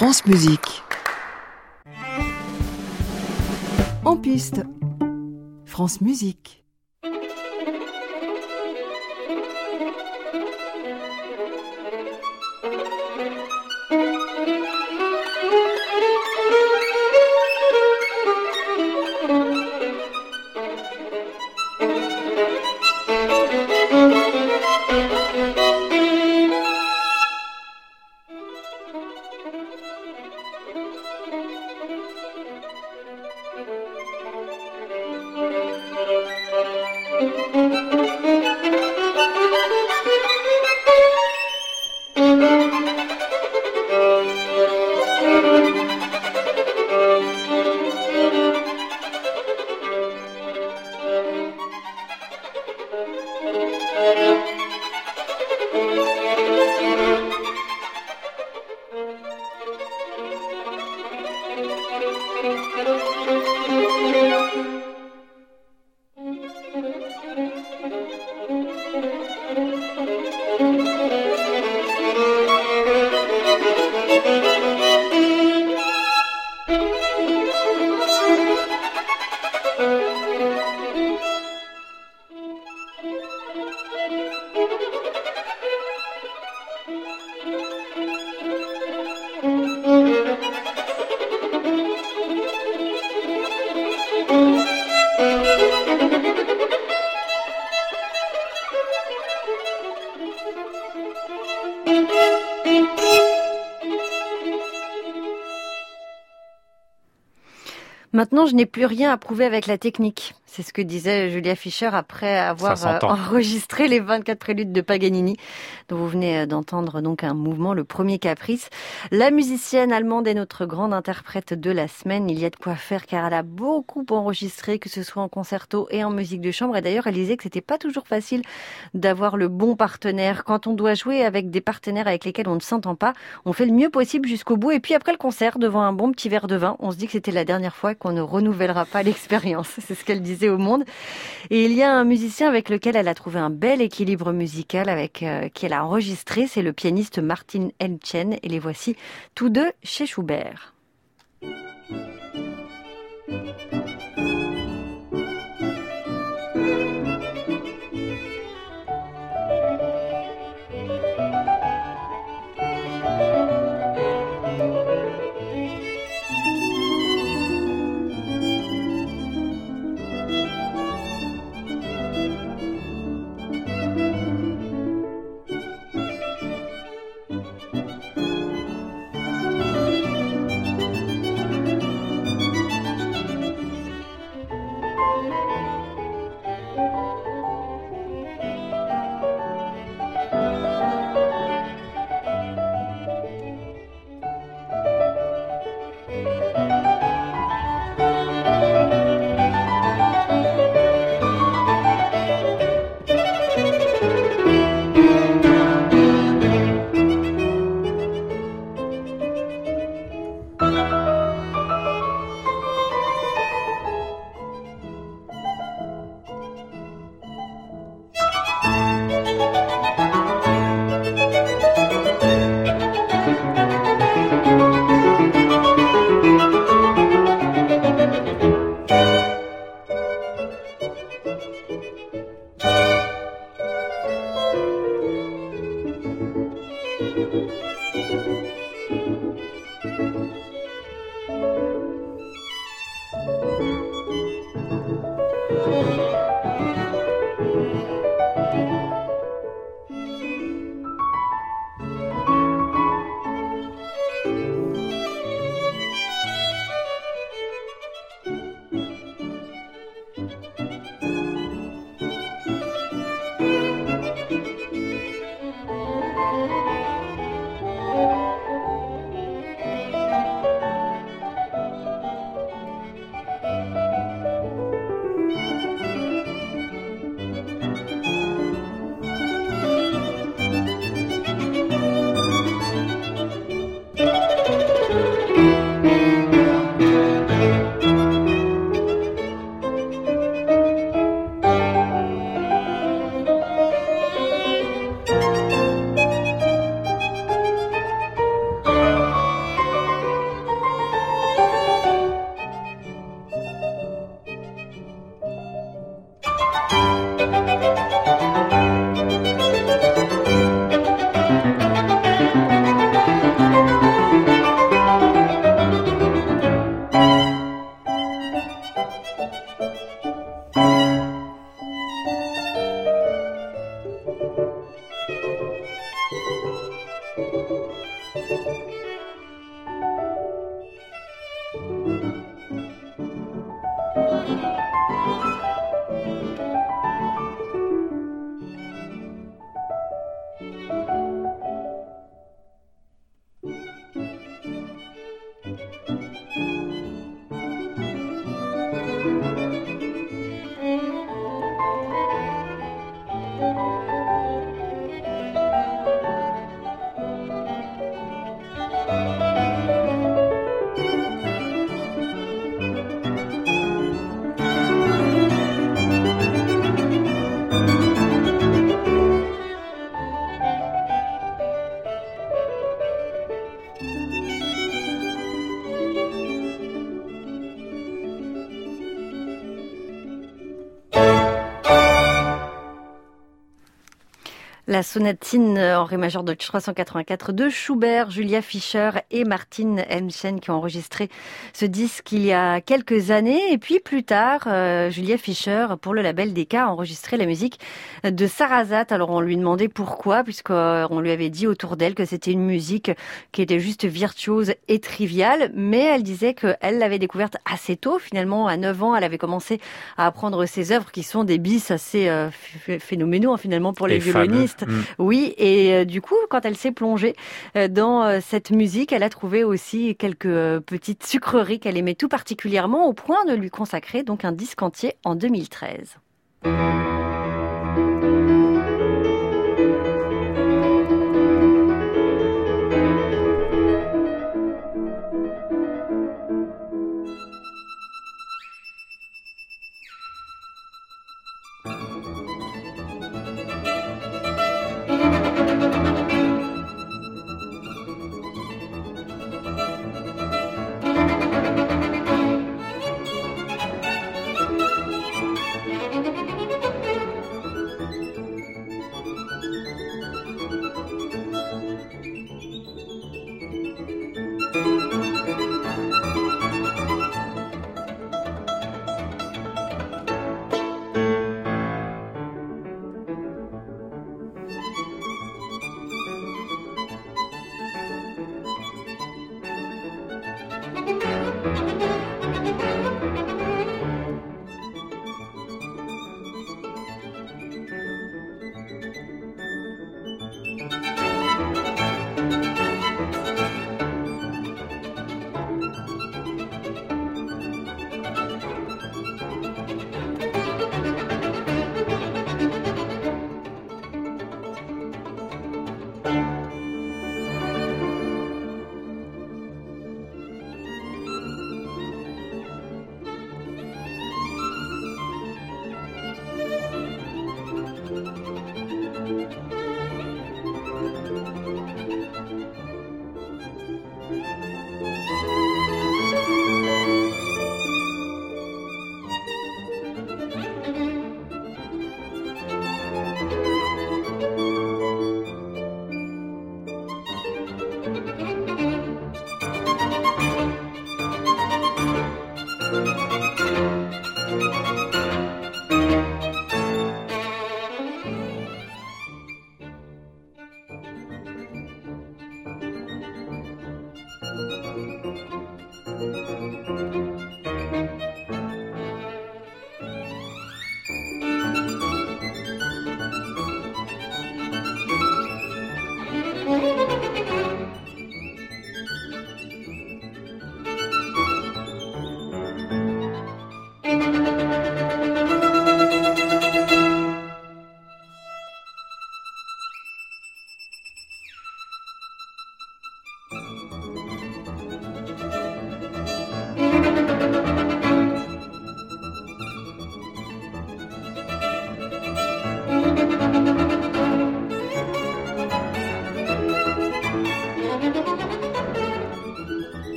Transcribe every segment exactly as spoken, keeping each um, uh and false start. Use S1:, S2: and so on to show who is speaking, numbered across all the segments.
S1: France Musique. En piste, France Musique.
S2: Maintenant, je n'ai plus rien à prouver avec la technique. C'est ce que disait Julia Fischer après avoir euh, enregistré les vingt-quatre préludes de Paganini, dont vous venez d'entendre donc un mouvement, le premier caprice. La musicienne allemande est notre grande interprète de la semaine. Il y a de quoi faire car elle a beaucoup enregistré, que ce soit en concerto et en musique de chambre. Et d'ailleurs, elle disait que c'était pas toujours facile d'avoir le bon partenaire. Quand on doit jouer avec des partenaires avec lesquels on ne s'entend pas, on fait le mieux possible jusqu'au bout. Et puis après le concert, devant un bon petit verre de vin, on se dit que c'était la dernière fois qu'on ne renouvellera pas l'expérience. C'est ce qu'elle disait au Monde. Et il y a un musicien avec lequel elle a trouvé un bel équilibre musical, avec euh, qui elle a enregistré, c'est le pianiste Martin Elchen, et les voici tous deux chez Schubert. La sonatine en ré majeur de trois cent quatre-vingt-quatre de Schubert, Julia Fischer et Martin Hemschen qui ont enregistré ce disque il y a quelques années. Et puis plus tard, euh, Julia Fischer, pour le label Decca, a enregistré la musique de Sarasate. Alors on lui demandait pourquoi, puisqu'on lui avait dit autour d'elle que c'était une musique qui était juste virtuose et triviale. Mais elle disait qu'elle l'avait découverte assez tôt. Finalement, à neuf ans, elle avait commencé à apprendre ses œuvres qui sont des bis assez euh, phénoménaux finalement pour les, les violonistes. Mmh. Oui, et euh, du coup, quand elle s'est plongée euh, dans euh, cette musique, elle a trouvé aussi quelques euh, petites sucreries qu'elle aimait tout particulièrement, au point de lui consacrer donc un disque entier en deux mille treize.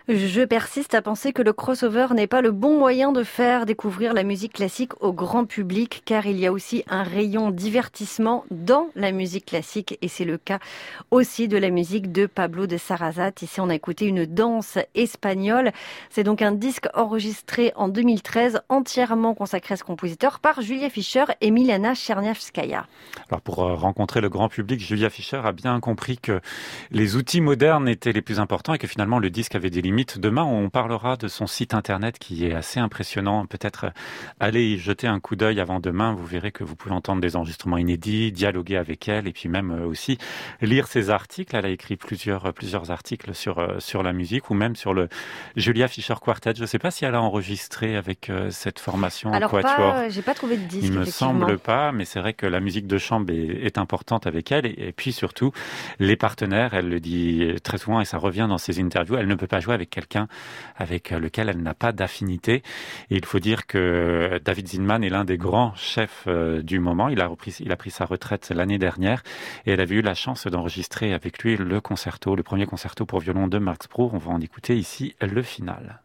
S2: Je persiste à penser que le crossover n'est pas le bon moyen de faire découvrir la musique classique au grand public, car il y a aussi un rayon divertissement dans la musique classique, et c'est le cas aussi de la musique de Pablo de Sarasate. Ici, on a écouté une danse espagnole. C'est donc un disque enregistré en deux mille treize, entièrement consacré à ce compositeur par Julia Fischer et Milana Czerniawskaja.
S3: Alors pour rencontrer le grand public, Julia Fischer a bien compris que les outils modernes étaient les plus importants et que finalement le disque avait des limites. Demain, on parlera de son site internet qui est assez impressionnant. Peut-être allez y jeter un coup d'œil avant demain. Vous verrez que vous pouvez entendre des enregistrements inédits, dialoguer avec elle et puis même aussi lire ses articles. Elle a écrit plusieurs, plusieurs articles sur, sur la musique ou même sur le Julia Fischer Quartet. Je ne sais pas si elle a enregistré avec cette formation
S2: Alors
S3: en quatuor.
S2: pas, j'ai pas trouvé de disque.
S3: Il me semble pas, mais c'est vrai que la musique de chambre est, est importante avec elle. Et, et puis surtout, les partenaires, elle le dit très souvent et ça revient dans ses interviews, elle ne peut pas jouer avec quelqu'un avec lequel elle n'a pas d'affinité. Et il faut dire que David Zinman est l'un des grands chefs du moment. Il a repris, il a pris sa retraite l'année dernière et elle avait eu la chance d'enregistrer avec lui le concerto, le premier concerto pour violon de Max Bruch. On va en écouter ici le final.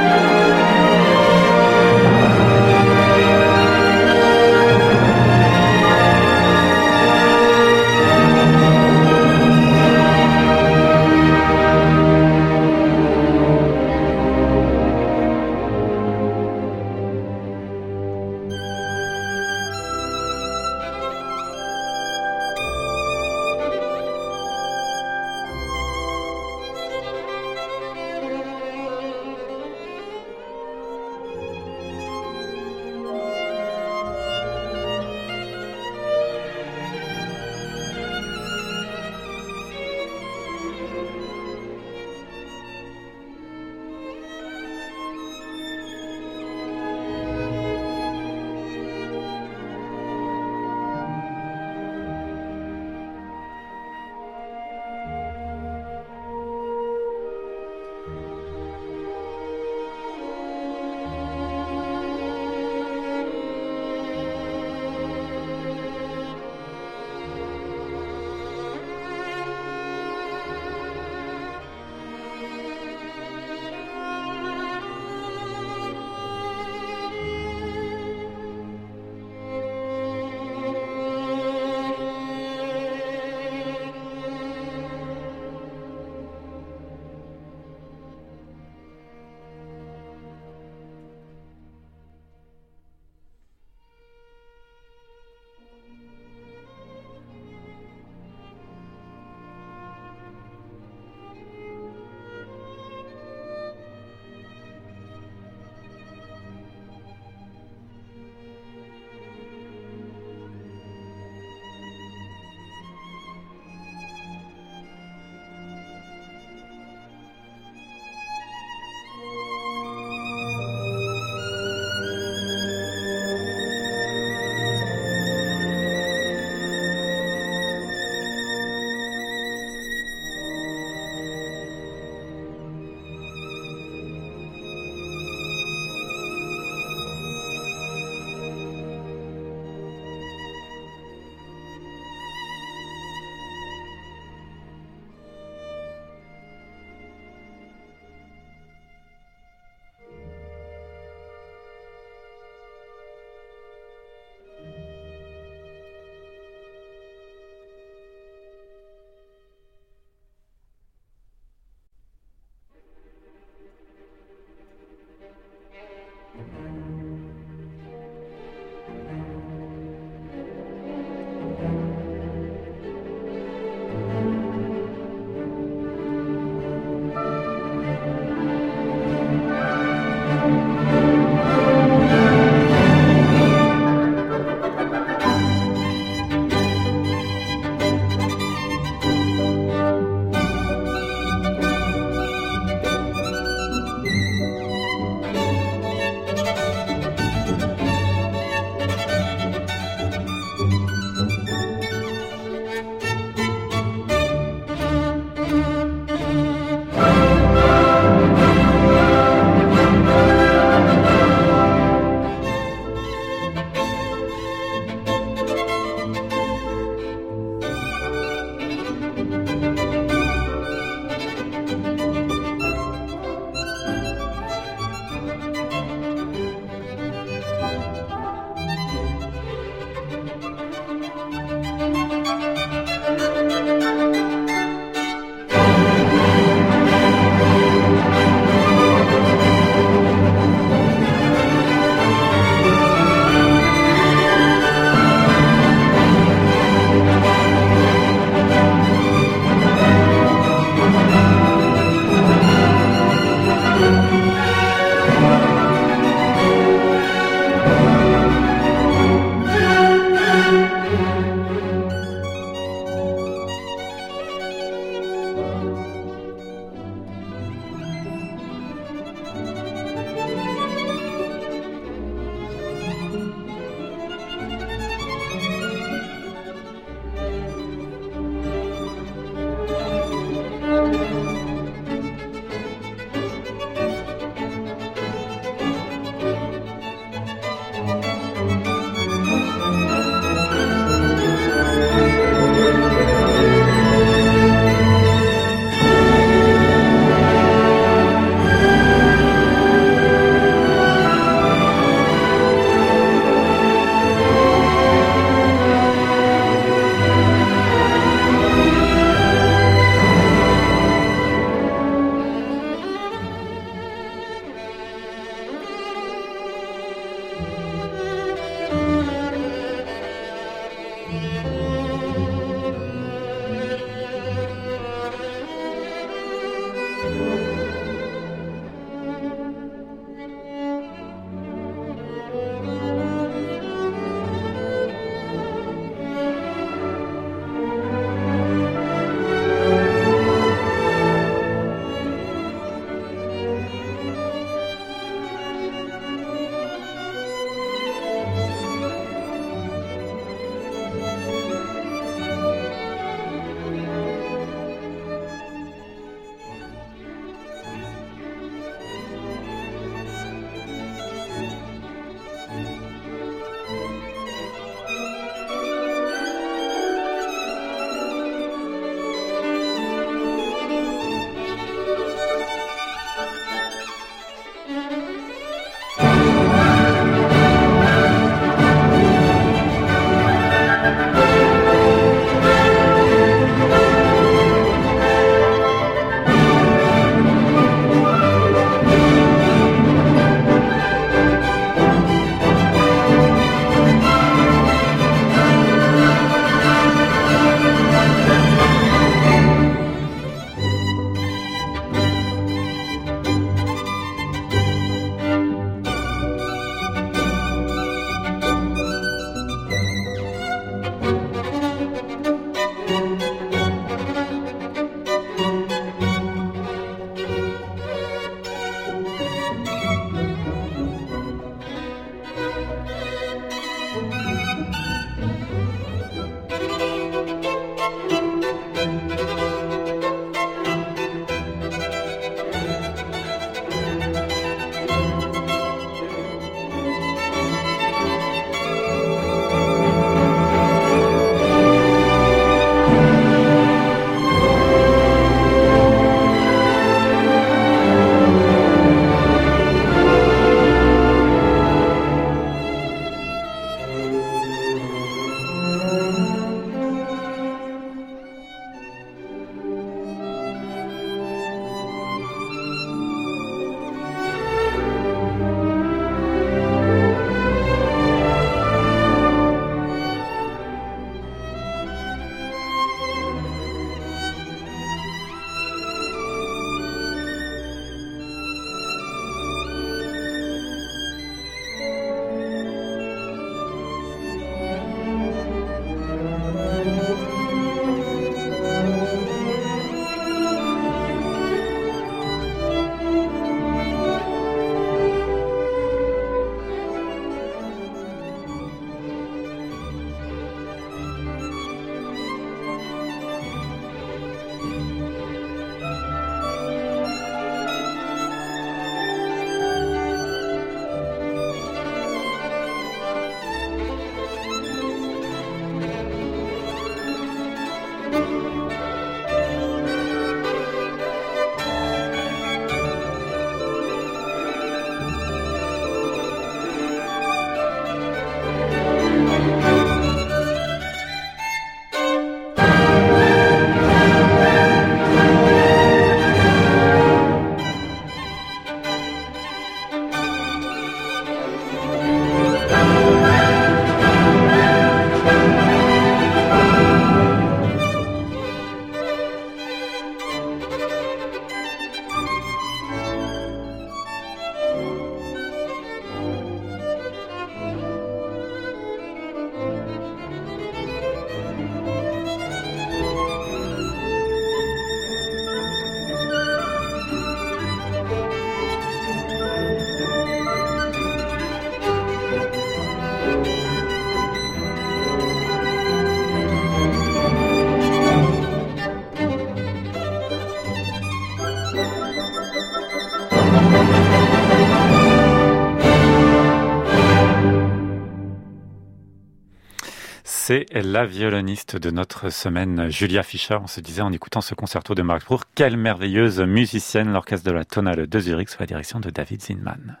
S3: C'est la violoniste de notre semaine, Julia Fischer. On se disait en écoutant ce concerto de Max Bruch, quelle merveilleuse musicienne, l'orchestre de la Tonhalle de Zurich sous la direction de David Zinman.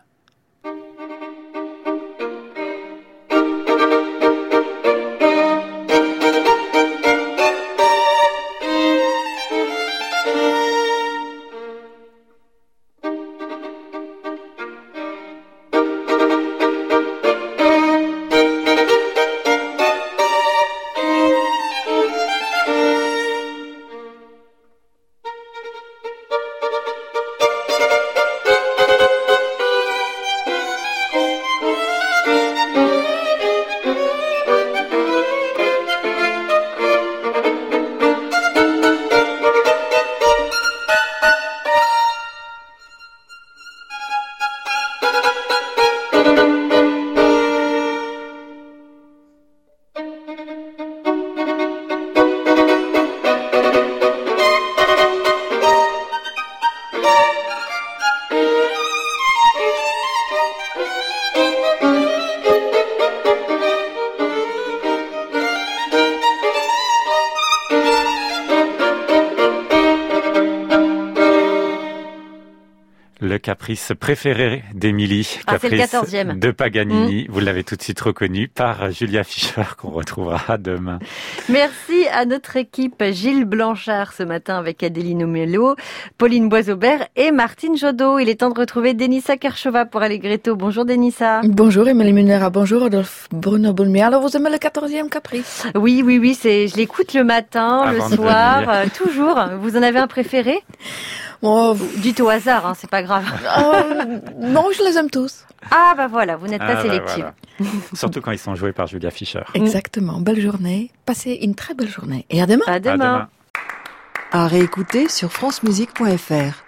S3: Le caprice préféré d'Émilie,
S2: ah,
S3: caprice
S2: c'est
S3: de Paganini.
S2: Mmh.
S3: Vous l'avez tout de suite reconnu par Julia Fischer qu'on retrouvera demain.
S2: Merci à notre équipe Gilles Blanchard ce matin avec Adéline Omello, Pauline Boisaubert et Martine Jodot. Il est temps de retrouver Denissa Kershova pour Allegretto. Bonjour Denissa.
S4: Bonjour Émilie Munera, bonjour Adolphe Bruno Boulmier. Alors vous aimez le quatorzième caprice?
S2: Oui, oui, oui, c'est, je l'écoute le matin, Avant le soir, euh, toujours. Vous en avez un préféré?
S4: Oh,
S2: dites au hasard, hein, c'est pas grave.
S4: Euh, non, je les aime tous.
S2: Ah bah voilà, vous n'êtes pas
S3: ah
S2: sélective.
S3: Bah voilà. Surtout quand ils sont joués par Julia Fischer.
S4: Exactement, belle journée, passez une très belle journée. Et à demain.
S2: À demain.
S3: À demain.
S1: À réécouter sur francemusique point f r.